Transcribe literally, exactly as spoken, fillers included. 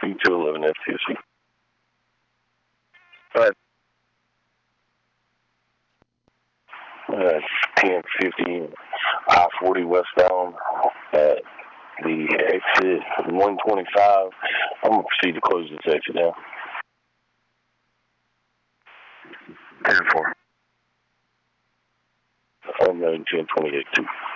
C two eleven F T C. But uh, ten fifty I forty westbound at the exit one twenty-five. I'm going to proceed to close this exit now. ten four. Unknown ten twenty-eight two.